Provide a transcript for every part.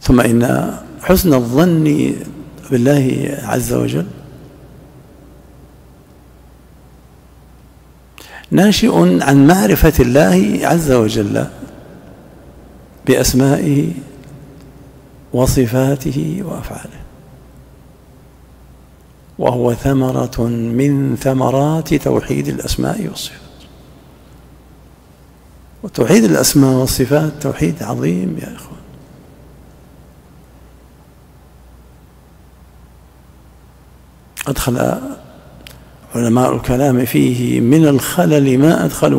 ثم إن حسن الظن بالله عز وجل ناشئ عن معرفة الله عز وجل بأسمائه وصفاته وأفعاله، وهو ثمرة من ثمرات توحيد الأسماء والصفات. وتوحيد الأسماء والصفات توحيد عظيم يا إخوان، أدخل علماء الكلام فيه من الخلل ما أدخلوا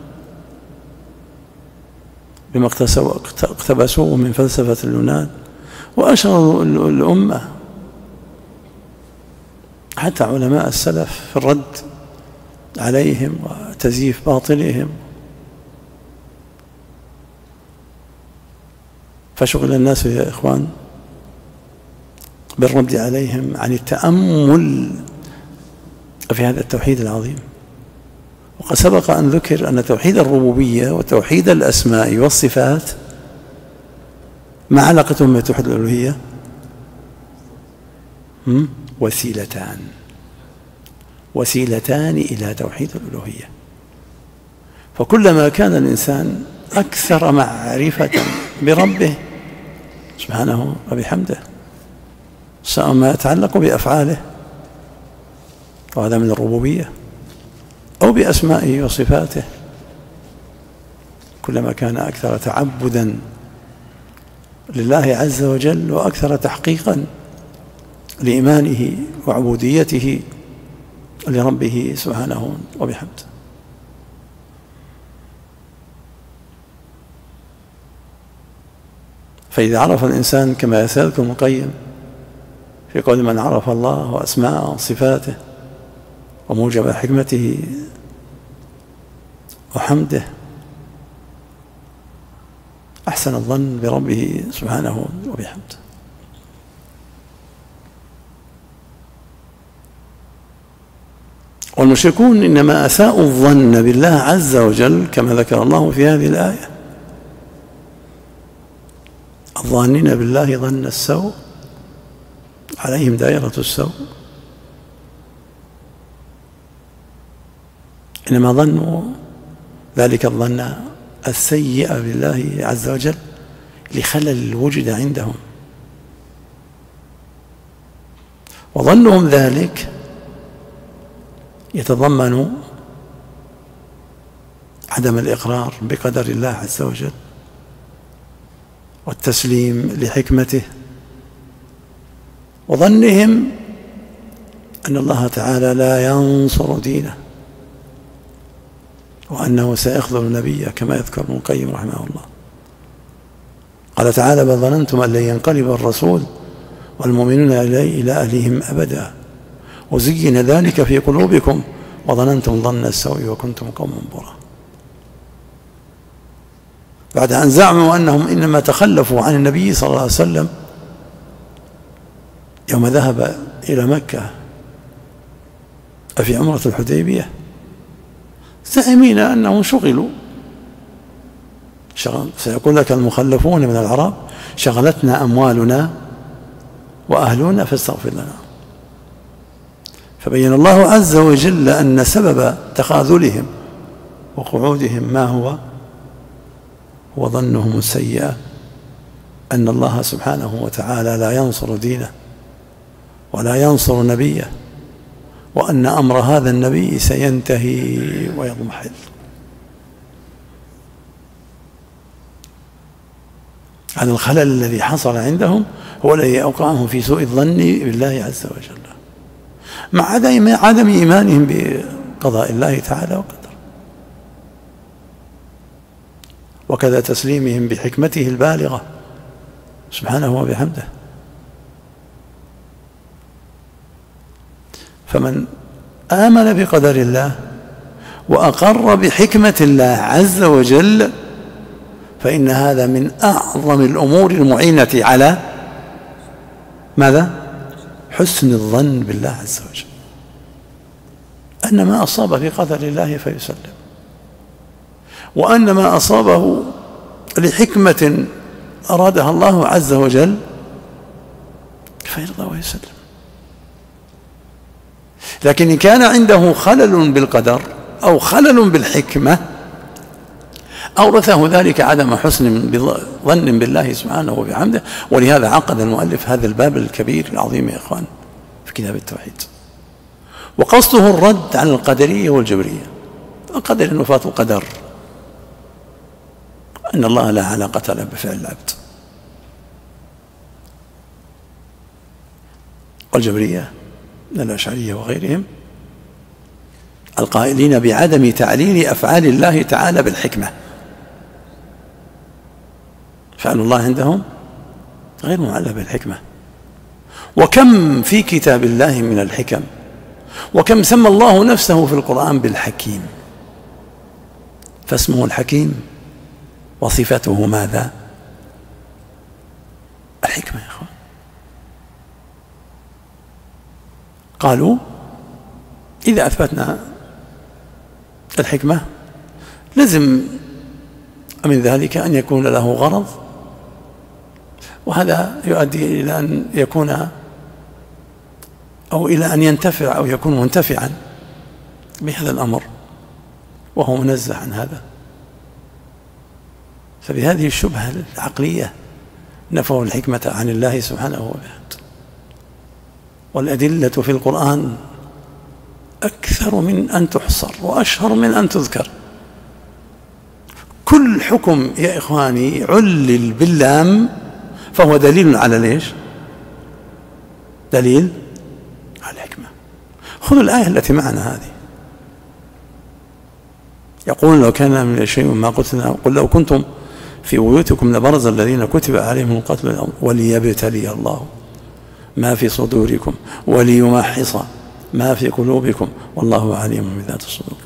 بما اقتبسوه من فلسفة اليونان وأشروا الأمة، حتى علماء السلف في الرد عليهم وتزييف باطلهم. فشغل الناس يا إخوان بالرد عليهم عن التأمل في هذا التوحيد العظيم. وقد سبق أن ذكر أن توحيد الربوبية وتوحيد الأسماء والصفات ما علاقتهم بتوحيد الألوهية؟ وسيلتان إلى توحيد الألوهية. فكلما كان الإنسان أكثر معرفة بربه سبحانه وبحمده، سواء ما يتعلق بأفعاله وهذا من الربوبية أو بأسمائه وصفاته، كلما كان أكثر تعبدا لله عز وجل وأكثر تحقيقا لإيمانه وعبوديته لربه سبحانه وبحمده. فإذا عرف الإنسان كما يسألكم ابن القيم في قول من عرف الله وأسماءه وصفاته وموجب حكمته وحمده أحسن الظن بربه سبحانه وبحمده. والمشركون إنما أساءوا الظن بالله عز وجل كما ذكر الله في هذه الآية، الظانين بالله ظن السوء عليهم دائرة السوء، إنما ظنوا ذلك الظن السيء بالله عز وجل لخلل وجد عندهم، وظنهم ذلك يتضمن عدم الإقرار بقدر الله عز وجل والتسليم لحكمته، وظنهم أن الله تعالى لا ينصر دينه وأنه سيخذل نبيه كما يذكر ابن القيم رحمه الله. قال تعالى بل ظننتم أن لن ينقلب الرسول والمؤمنون إلى أهلهم أبدا وزين ذلك في قلوبكم وظننتم ظن السوء وكنتم قوما برا. بعد أن زعموا أنهم إنما تخلفوا عن النبي صلى الله عليه وسلم يوم ذهب إلى مكة في عمرة الحديبية، زعمين أنهم شغلوا. سيقول لك المخلفون من العرب شغلتنا أموالنا وأهلنا فاستغفر لنا. فبين الله عز وجل أن سبب تخاذلهم وقعودهم ما هو ظنهم السيئة أن الله سبحانه وتعالى لا ينصر دينه ولا ينصر نبيه، وأن أمر هذا النبي سينتهي ويضمحل. هذا الخلل الذي حصل عندهم هو الذي أوقعهم في سوء الظن بالله عز وجل مع عدم إيمانهم بقضاء الله تعالى وقدره، وكذا تسليمهم بحكمته البالغة سبحانه وبحمده. فمن آمن بقدر الله وأقر بحكمة الله عز وجل فإن هذا من أعظم الأمور المعينة على ماذا؟ حسن الظن بالله عز وجل، أن ما أصاب في قدر الله فيسلم، وأن ما أصابه لحكمة أرادها الله عز وجل فيرضى ويسلم. لكن إن كان عنده خلل بالقدر أو خلل بالحكمة أورثه ذلك عدم حسن ظن بالله سبحانه وبحمده. ولهذا عقد المؤلف هذا الباب الكبير العظيم يا إخوان في كتاب التوحيد، وقصده الرد على القدرية والجبرية. القدر النفاة قدر، إن الله لا علاقة له بفعل العبد. والجبرية من الأشعرية وغيرهم القائلين بعدم تعليل أفعال الله تعالى بالحكمة. فعل الله عندهم غير معلل بالحكمة. وكم في كتاب الله من الحكم، وكم سمى الله نفسه في القرآن بالحكيم. فاسمه الحكيم وصفته ماذا؟ الحكمة يا أخوان. قالوا إذا أثبتنا الحكمة لازم من ذلك أن يكون له غرض، وهذا يؤدي إلى أن يكون أو إلى أن ينتفع أو يكون منتفعا بهذا الأمر، وهو منزه عن هذا. فبهذه الشبهة العقلية نفوا الحكمة عن الله سبحانه وبحمده. والأدلة في القرآن أكثر من أن تحصر وأشهر من أن تذكر. كل حكم يا إخواني علل باللام فهو دليل على ليش؟ دليل على الحكمة. خذوا الآية التي معنا هذه، يقول لو كان من شيء ما قلتنا قل لو كنتم في بيوتكم لبرز الذين كتب عليهم القتل وليبتلي الله ما في صدوركم وليمحص ما في قلوبكم والله عليم بذات الصدور.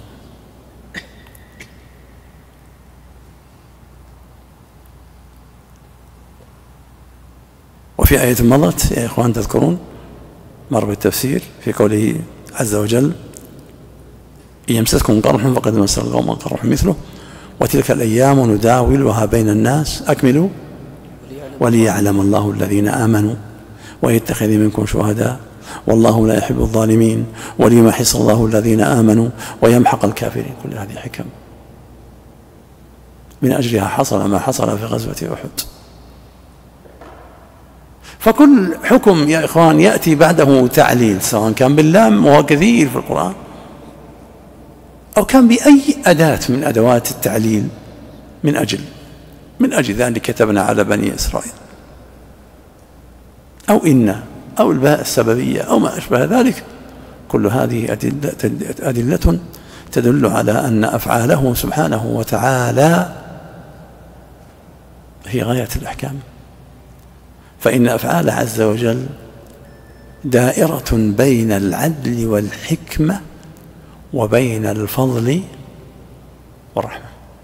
وفي آية مضت يا إخوان تذكرون مر بالتفسير في قوله عز وجل إن يمسسكم قرح فقد مس القوم قرح مثله وتلك الأيام نداولها بين الناس أكملوا وليعلم الله الذين آمنوا ويتخذ منكم شهداء والله لا يحب الظالمين وليمحص الله الذين آمنوا ويمحق الكافرين. كل هذه حكم من أجلها حصل ما حصل في غزوة أحد. فكل حكم يا إخوان يأتي بعده تعليل، سواء كان باللام وهو كثير في القرآن، أو كان بأي أداة من أدوات التعليل من أجل ذلك كتبنا على بني إسرائيل، أو إن أو الباء السببية أو ما أشبه ذلك. كل هذه أدلة تدل على أن أفعاله سبحانه وتعالى هي غاية الأحكام. فإن أفعال عز وجل دائرة بين العدل والحكمة وبين الفضل والرحمة.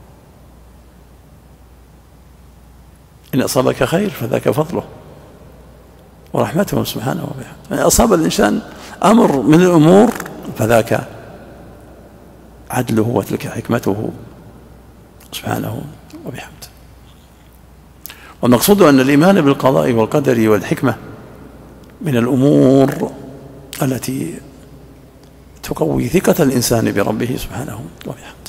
إن أصابك خير فذاك فضله ورحمته سبحانه وبحمده. إن أصاب الإنسان أمر من الأمور فذاك عدله وتلك حكمته سبحانه وبحمده. والمقصود أن الإيمان بالقضاء والقدر والحكمة من الأمور التي تقوي ثقة الإنسان بربه سبحانه وبحمده.